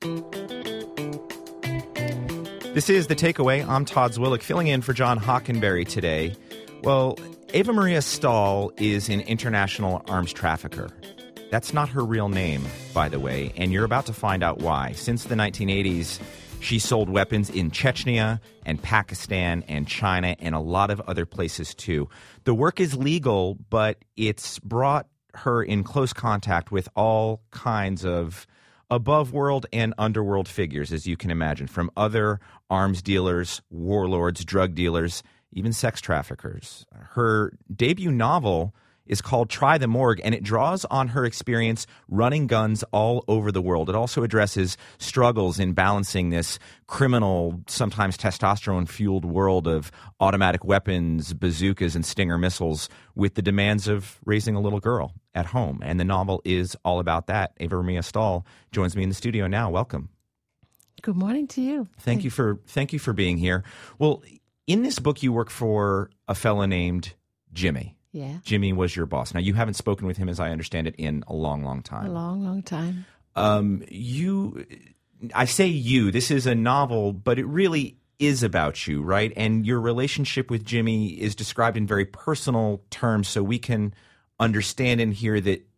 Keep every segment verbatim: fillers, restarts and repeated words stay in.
This is The Takeaway. I'm Todd Zwillich, filling in for John Hockenberry today. Well, Eva Maria Stahl is an international arms trafficker. That's not her real name, by the way, and you're about to find out why. Since the nineteen eighties, she sold weapons in Chechnya and Pakistan and China and a lot of other places, too. The work is legal, but it's brought her in close contact with all kinds of above-world and underworld figures, as you can imagine, from other arms dealers, warlords, drug dealers, even sex traffickers. Her debut novel is called Try the Morgue, and it draws on her experience running guns all over the world. It also addresses struggles in balancing this criminal, sometimes testosterone-fueled world of automatic weapons, bazookas, and Stinger missiles with the demands of raising a little girl at home. And the novel is all about that. Eva Maria Stahl joins me in the studio now. Welcome. Good morning to you. Thank you for thank you for being here. Well, in this book, you work for a fellow named Jimmy. Yeah. Jimmy was your boss. Now, you haven't spoken with him, as I understand it, in a long, long time. A long, long time. Um, you, I say you, this is a novel, but it really is about you, right? And your relationship with Jimmy is described in very personal terms, so we can understand and hear that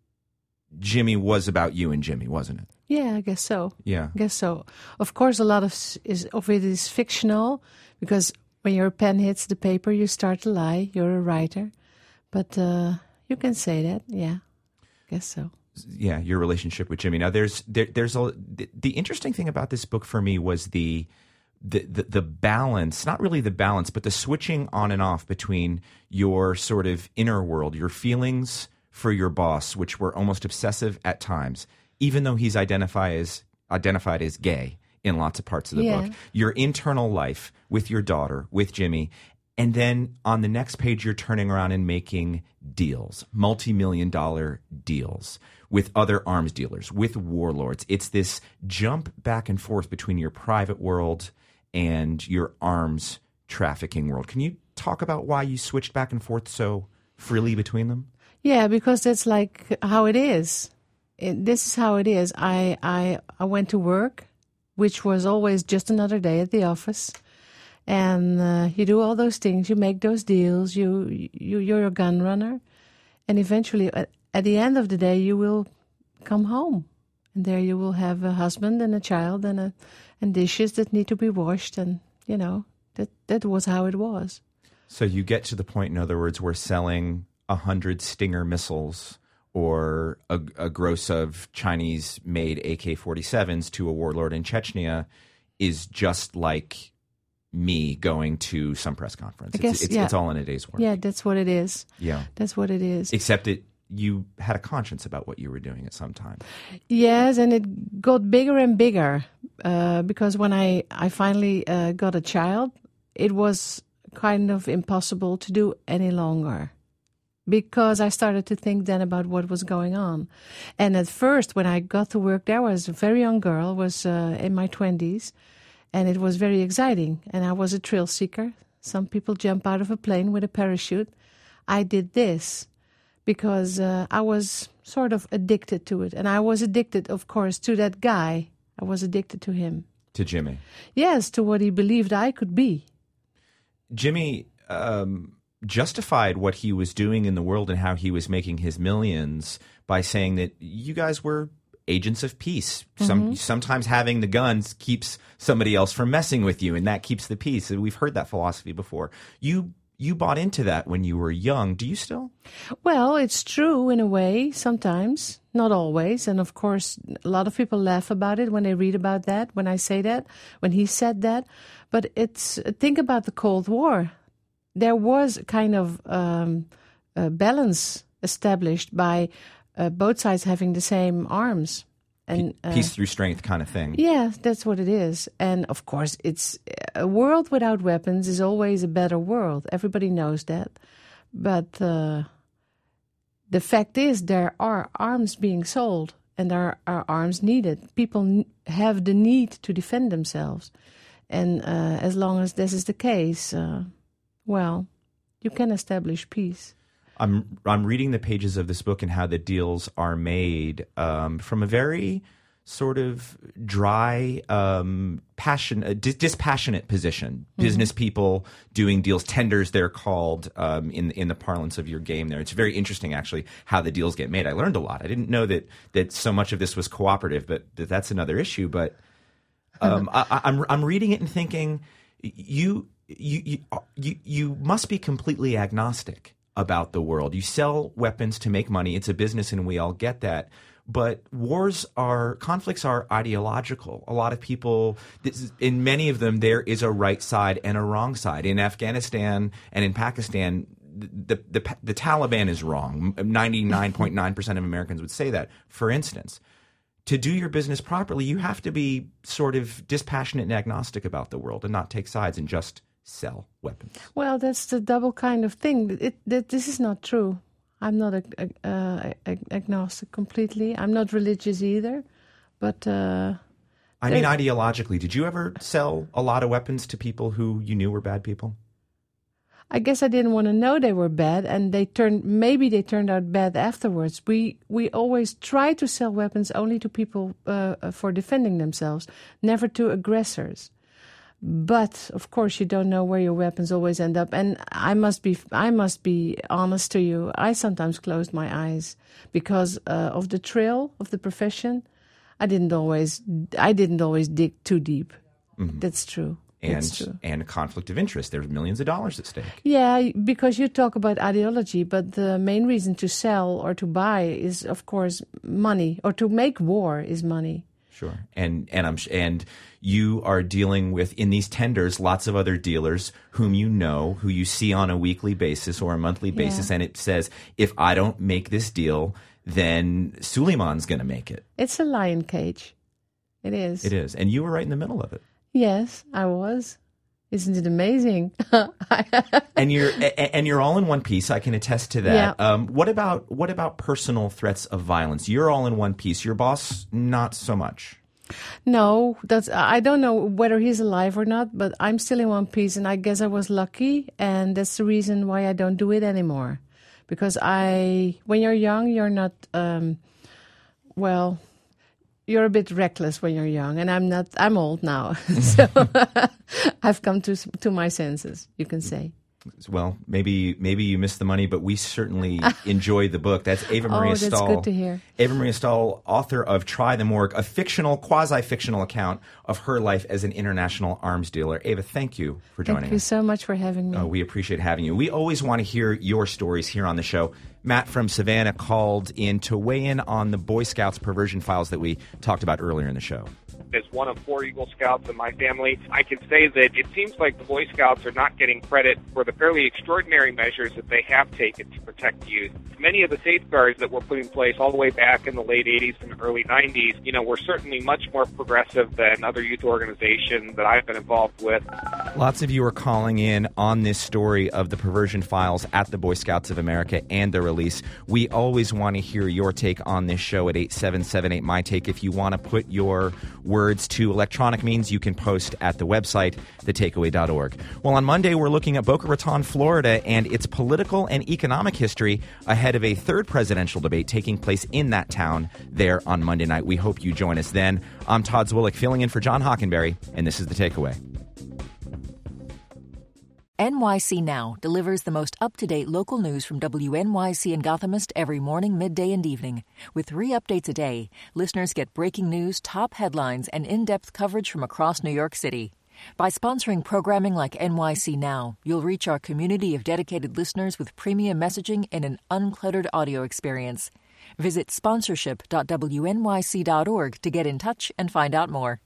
Jimmy was about you and Jimmy, wasn't it? Yeah, I guess so. Yeah. I guess so. Of course, a lot of, is, of it is fictional, because when your pen hits the paper, you start to lie. You're a writer. But uh, you can say that, yeah, I guess so. Yeah, your relationship with Jimmy. Now, there's there, there's a the, the interesting thing about this book for me was the, the the the balance, not really the balance, but the switching on and off between your sort of inner world, your feelings for your boss, which were almost obsessive at times, even though he's identified as identified as gay in lots of parts of the yeah. book. Your internal life with your daughter, with Jimmy. And then on the next page, you're turning around and making deals, multi-million dollar deals with other arms dealers, with warlords. It's this jump back and forth between your private world and your arms trafficking world. Can you talk about why you switched back and forth so freely between them? Yeah, because that's like how it is. It, this is how it is. I, I, I went to work, which was always just another day at the office. And uh, you do all those things, you make those deals, you, you, you're a gun runner. And eventually, at, at the end of the day, you will come home. And there you will have a husband and a child and a, and dishes that need to be washed. And, you know, that, that was how it was. So you get to the point, in other words, where selling a hundred Stinger missiles or a, a gross of Chinese-made A K forty-sevens to a warlord in Chechnya is just like me going to some press conference. I guess, it's, it's, yeah. it's all in a day's work. Yeah, that's what it is. Yeah. That's what it is. Except it, you had a conscience about what you were doing at some time. Yes, and it got bigger and bigger uh, because when I, I finally uh, got a child, it was kind of impossible to do any longer because I started to think then about what was going on. And at first, when I got to work there, I was a very young girl, was uh, in my twenties. And it was very exciting. And I was a thrill seeker. Some people jump out of a plane with a parachute. I did this because uh, I was sort of addicted to it. And I was addicted, of course, to that guy. I was addicted to him. To Jimmy. Yes, to what he believed I could be. Jimmy um, justified what he was doing in the world and how he was making his millions by saying that you guys were agents of peace. Some mm-hmm. Sometimes having the guns keeps somebody else from messing with you, and that keeps the peace. And we've heard that philosophy before. You you bought into that when you were young. Do you still? Well, it's true in a way, sometimes, not always. And of course, a lot of people laugh about it when they read about that, when I say that, when he said that. But it's think about the Cold War. There was kind of um, a balance established by Uh, both sides having the same arms. And uh, peace through strength kind of thing. Yeah, that's what it is. And of course, it's a world without weapons is always a better world. Everybody knows that. But uh, the fact is there are arms being sold and there are arms needed. People n- have the need to defend themselves. And uh, as long as this is the case, uh, well, you can establish peace. I'm I'm reading the pages of this book and how the deals are made um, from a very sort of dry, um, passion, uh, dis- dispassionate position. Mm-hmm. Business people doing deals, tenders they're called um, in in the parlance of your game there. It's very interesting, actually, how the deals get made. I learned a lot. I didn't know that that so much of this was cooperative, but that that's another issue. But um, I, I'm I'm reading it and thinking, you you you you you must be completely agnostic about the world. You sell weapons to make money. It's a business, and we all get that. But wars are, conflicts are ideological. A lot of people, this is, in many of them, there is a right side and a wrong side. In Afghanistan and in Pakistan, the the, the, the Taliban is wrong. ninety-nine point nine percent of Americans would say that, for instance. To do your business properly, you have to be sort of dispassionate and agnostic about the world and not take sides and just sell weapons. Well, that's the double kind of thing. It, it, this is not true. I'm not a, a, a, a, agnostic completely. I'm not religious either. But uh, I mean, ideologically, did you ever sell a lot of weapons to people who you knew were bad people? I guess I didn't want to know they were bad, and they turned maybe they turned out bad afterwards. We we always try to sell weapons only to people uh, for defending themselves, never to aggressors. But of course, you don't know where your weapons always end up. And I must be I must be honest to you. I sometimes closed my eyes because uh, of the thrill of the profession. I didn't always I didn't always dig too deep. Mm-hmm. That's true. And That's true. and conflict of interest. There's millions of dollars at stake. Yeah, because you talk about ideology, but the main reason to sell or to buy is, of course, money, or to make war is money. Sure, and and I'm and you are dealing with, in these tenders, lots of other dealers whom you know, who you see on a weekly basis or a monthly basis, yeah. And it says, if I don't make this deal, then Suleiman's going to make it. It's a lion cage. It is. It is, and you were right in the middle of it. Yes, I was. Isn't it amazing? and you're and you're all in one piece. I can attest to that. Yeah. Um, what about what about personal threats of violence? You're all in one piece. Your boss, not so much. No, that's I don't know whether he's alive or not, but I'm still in one piece, and I guess I was lucky, and that's the reason why I don't do it anymore. Because I, when you're young, you're not um, well. You're a bit reckless when you're young, and I'm not. I'm old now, so I've come to to my senses, you can say. Well, maybe maybe you missed the money, but we certainly enjoyed the book. That's Eva Maria oh, that's Stahl. Good to hear. Eva Maria Stahl, author of Try the Morgue, a fictional, quasi-fictional account of her life as an international arms dealer. Eva, thank you for joining us. Thank you so much for having me. Oh, we appreciate having you. We always want to hear your stories here on the show. Matt from Savannah called in to weigh in on the Boy Scouts perversion files that we talked about earlier in the show. As one of four Eagle Scouts in my family, I can say that it seems like the Boy Scouts are not getting credit for the fairly extraordinary measures that they have taken to protect youth. Many of the safeguards that were put in place all the way back in the late eighties and early nineties, you know, were certainly much more progressive than other youth organizations that I've been involved with. Lots of you are calling in on this story of the perversion files at the Boy Scouts of America and the release. We always want to hear your take on this show at eight seven seven eight, my take. If you want to put your words to electronic means, you can post at the website, the takeaway dot org. Well, on Monday, we're looking at Boca Raton, Florida, and its political and economic history ahead of a third presidential debate taking place in that town there on Monday night. We hope you join us then. I'm Todd Zwillich, filling in for John Hockenberry, and this is The Takeaway. N Y C Now delivers the most up-to-date local news from W N Y C and Gothamist every morning, midday, and evening. With three updates a day, listeners get breaking news, top headlines, and in-depth coverage from across New York City. By sponsoring programming like N Y C Now, you'll reach our community of dedicated listeners with premium messaging and an uncluttered audio experience. Visit sponsorship dot W N Y C dot org to get in touch and find out more.